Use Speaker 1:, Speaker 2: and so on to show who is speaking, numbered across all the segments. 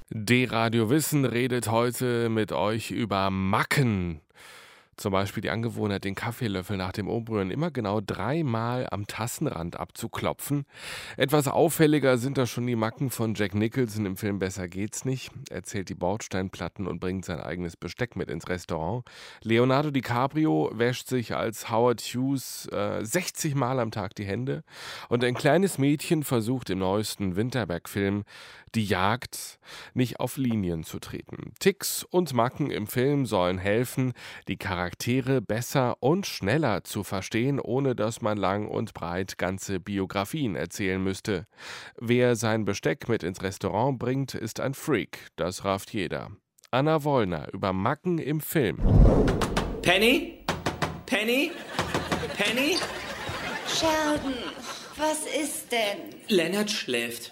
Speaker 1: D-Radio Wissen redet heute mit euch über Macken. Zum Beispiel die Angewohnheit, den Kaffeelöffel nach dem Umrühren immer genau 3-mal am Tassenrand abzuklopfen. Etwas auffälliger sind da schon die Macken von Jack Nicholson im Film Besser geht's nicht. Er zählt die Bordsteinplatten und bringt sein eigenes Besteck mit ins Restaurant. Leonardo DiCaprio wäscht sich als Howard Hughes 60 Mal am Tag die Hände. Und ein kleines Mädchen versucht im neuesten Winterberg-Film die Jagd, nicht auf Linien zu treten. Ticks und Macken im Film sollen helfen, die Charaktere besser und schneller zu verstehen, ohne dass man lang und breit ganze Biografien erzählen müsste. Wer sein Besteck mit ins Restaurant bringt, ist ein Freak. Das rafft jeder. Anna Wollner über Macken im Film.
Speaker 2: Penny? Penny? Penny?
Speaker 3: Sheldon, was ist denn?
Speaker 2: Leonard schläft.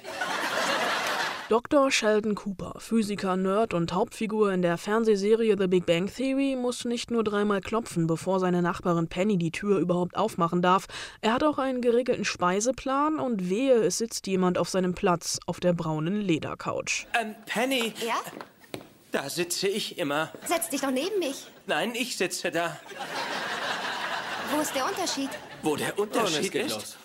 Speaker 4: Dr. Sheldon Cooper, Physiker, Nerd und Hauptfigur in der Fernsehserie The Big Bang Theory, muss nicht nur 3-mal klopfen, bevor seine Nachbarin Penny die Tür überhaupt aufmachen darf. Er hat auch einen geregelten Speiseplan und wehe, es sitzt jemand auf seinem Platz auf der braunen Ledercouch.
Speaker 2: Penny?
Speaker 3: Ja?
Speaker 2: Da sitze ich immer.
Speaker 3: Setz dich doch neben mich.
Speaker 2: Nein, ich sitze da.
Speaker 3: Wo ist der Unterschied?
Speaker 2: Wo der Unterschied ist?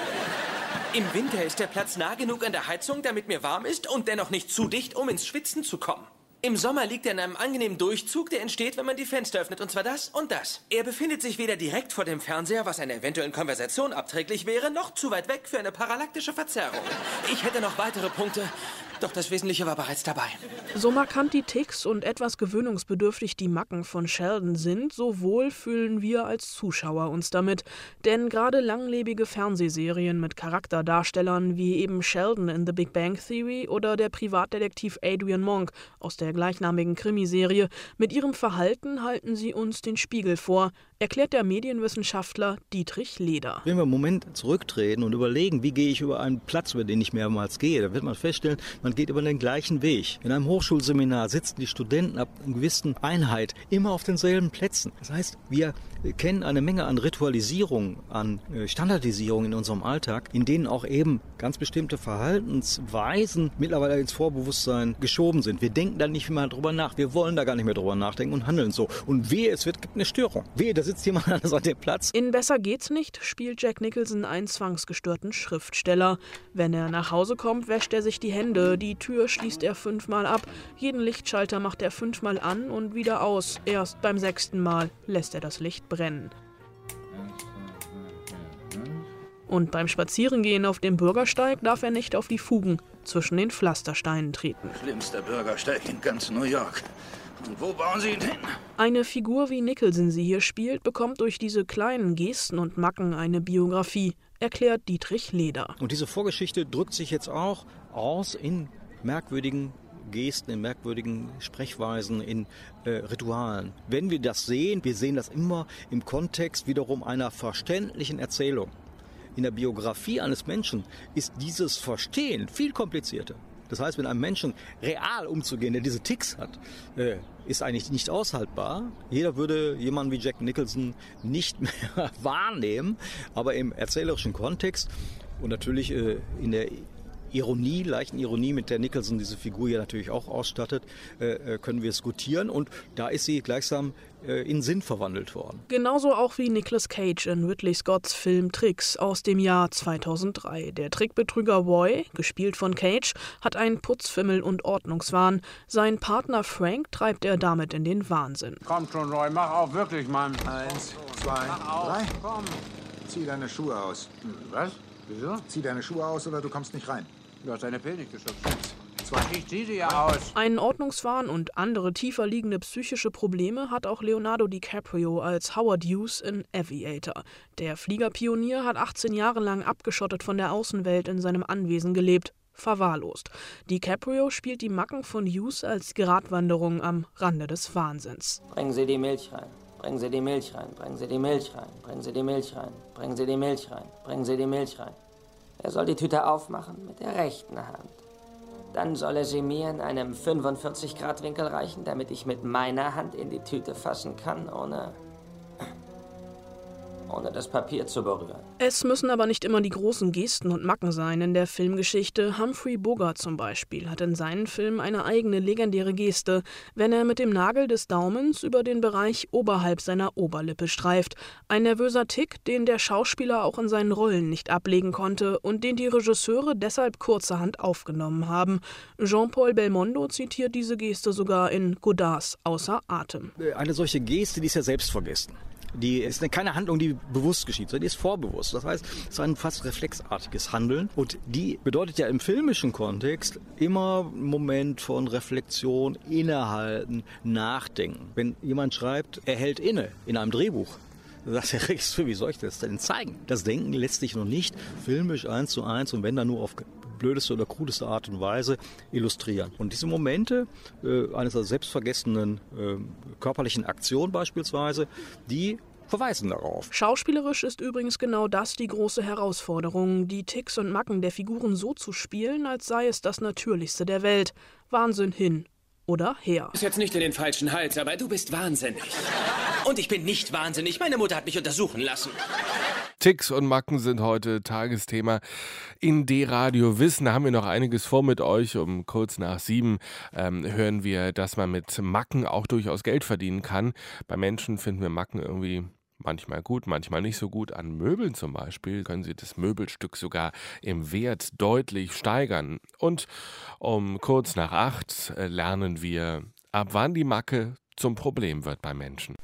Speaker 2: Im Winter ist der Platz nah genug an der Heizung, damit mir warm ist und dennoch nicht zu dicht, um ins Schwitzen zu kommen. Im Sommer liegt er in einem angenehmen Durchzug, der entsteht, wenn man die Fenster öffnet, und zwar das und das. Er befindet sich weder direkt vor dem Fernseher, was einer eventuellen Konversation abträglich wäre, noch zu weit weg für eine parallaktische Verzerrung. Ich hätte noch weitere Punkte, doch das Wesentliche war bereits dabei.
Speaker 4: So markant die Ticks und etwas gewöhnungsbedürftig die Macken von Sheldon sind, so wohl fühlen wir als Zuschauer uns damit. Denn gerade langlebige Fernsehserien mit Charakterdarstellern wie eben Sheldon in The Big Bang Theory oder der Privatdetektiv Adrian Monk aus der gleichnamigen Krimiserie, mit ihrem Verhalten halten sie uns den Spiegel vor, erklärt der Medienwissenschaftler Dietrich Leder.
Speaker 5: Wenn wir einen Moment zurücktreten und überlegen, wie gehe ich über einen Platz, über den ich mehrmals gehe, dann wird man feststellen, man geht über den gleichen Weg. In einem Hochschulseminar sitzen die Studenten ab einer gewissen Einheit immer auf denselben Plätzen. Das heißt, wir kennen eine Menge an Ritualisierung, an Standardisierung in unserem Alltag, in denen auch eben ganz bestimmte Verhaltensweisen mittlerweile ins Vorbewusstsein geschoben sind. Wir denken da nicht mehr drüber nach. Wir wollen da gar nicht mehr drüber nachdenken und handeln so. Und wehe, gibt eine Störung. Wehe, da sitzt jemand anders an dem Platz.
Speaker 4: In Besser geht's nicht spielt Jack Nicholson einen zwangsgestörten Schriftsteller. Wenn er nach Hause kommt, wäscht er sich die Hände, die Tür schließt er 5-mal ab, jeden Lichtschalter macht er 5-mal an und wieder aus. Erst beim 6. Mal lässt er das Licht brennen. Und beim Spazierengehen auf dem Bürgersteig darf er nicht auf die Fugen zwischen den Pflastersteinen treten.
Speaker 6: Schlimmster Bürgersteig in ganz New York. Und wo bauen Sie ihn hin?
Speaker 4: Eine Figur, wie Nicholson sie hier spielt, bekommt durch diese kleinen Gesten und Macken eine Biografie, erklärt Dietrich Leder.
Speaker 5: Und diese Vorgeschichte drückt sich jetzt auch aus in merkwürdigen Gesten, in merkwürdigen Sprechweisen, in Ritualen. Wenn wir das sehen, wir sehen das immer im Kontext wiederum einer verständlichen Erzählung. In der Biografie eines Menschen ist dieses Verstehen viel komplizierter. Das heißt, mit einem Menschen real umzugehen, der diese Ticks hat, ist eigentlich nicht aushaltbar. Jeder würde jemanden wie Jack Nicholson nicht mehr wahrnehmen, aber im erzählerischen Kontext und natürlich in der leichten Ironie, mit der Nicholson diese Figur ja natürlich auch ausstattet, können wir es gutieren. Und da ist sie gleichsam in Sinn verwandelt worden.
Speaker 4: Genauso auch wie Nicolas Cage in Ridley Scotts Film Tricks aus dem Jahr 2003. Der Trickbetrüger Roy, gespielt von Cage, hat einen Putzfimmel und Ordnungswahn. Sein Partner Frank treibt er damit in den Wahnsinn.
Speaker 7: Komm schon, Roy, mach auf, wirklich, Mann.
Speaker 8: 1, 2, 3.
Speaker 7: Komm.
Speaker 8: Zieh deine Schuhe aus.
Speaker 7: Was? Wieso?
Speaker 8: Zieh deine Schuhe aus oder du kommst nicht rein.
Speaker 7: Du hast deine Pille nicht geschöpft.
Speaker 8: 2.
Speaker 7: Ich zieh sie ja aus.
Speaker 4: Einen Ordnungswahn und andere tiefer liegende psychische Probleme hat auch Leonardo DiCaprio als Howard Hughes in Aviator. Der Fliegerpionier hat 18 Jahre lang abgeschottet von der Außenwelt in seinem Anwesen gelebt, verwahrlost. DiCaprio spielt die Macken von Hughes als Gratwanderung am Rande des Wahnsinns.
Speaker 9: Bringen Sie die Milch rein. Bringen Sie die Milch rein. Bringen Sie die Milch rein. Bringen Sie die Milch rein. Bringen Sie die Milch rein. Bringen Sie die Milch rein. Er soll die Tüte aufmachen mit der rechten Hand. Dann soll er sie mir in einem 45-Grad-Winkel reichen, damit ich mit meiner Hand in die Tüte fassen kann, ohne ohne das Papier zu berühren.
Speaker 4: Es müssen aber nicht immer die großen Gesten und Macken sein in der Filmgeschichte. Humphrey Bogart zum Beispiel hat in seinen Filmen eine eigene legendäre Geste, wenn er mit dem Nagel des Daumens über den Bereich oberhalb seiner Oberlippe streift. Ein nervöser Tick, den der Schauspieler auch in seinen Rollen nicht ablegen konnte und den die Regisseure deshalb kurzerhand aufgenommen haben. Jean-Paul Belmondo zitiert diese Geste sogar in Godards Außer Atem.
Speaker 5: Eine solche Geste, die ist ja selbstvergessen. Die ist keine Handlung, die bewusst geschieht, sondern die ist vorbewusst. Das heißt, es ist ein fast reflexartiges Handeln. Und die bedeutet ja im filmischen Kontext immer einen Moment von Reflexion, Innehalten, Nachdenken. Wenn jemand schreibt, er hält inne in einem Drehbuch, dann sagt der Regisseur, wie soll ich das denn zeigen? Das Denken lässt sich noch nicht filmisch 1:1 und wenn dann nur auf blödeste oder krudeste Art und Weise illustrieren. Und diese Momente eines selbstvergessenen körperlichen Aktion beispielsweise, die verweisen darauf.
Speaker 4: Schauspielerisch ist übrigens genau das die große Herausforderung, die Ticks und Macken der Figuren so zu spielen, als sei es das Natürlichste der Welt. Wahnsinn hin oder her.
Speaker 2: Ist jetzt nicht in den falschen Hals, aber du bist wahnsinnig. Und ich bin nicht wahnsinnig. Meine Mutter hat mich untersuchen lassen.
Speaker 1: Ticks und Macken sind heute Tagesthema in D-Radio Wissen. Da haben wir noch einiges vor mit euch. Um kurz nach 7 hören wir, dass man mit Macken auch durchaus Geld verdienen kann. Bei Menschen finden wir Macken irgendwie manchmal gut, manchmal nicht so gut. An Möbeln zum Beispiel können sie das Möbelstück sogar im Wert deutlich steigern. Und um kurz nach 8 lernen wir, ab wann die Macke zum Problem wird bei Menschen.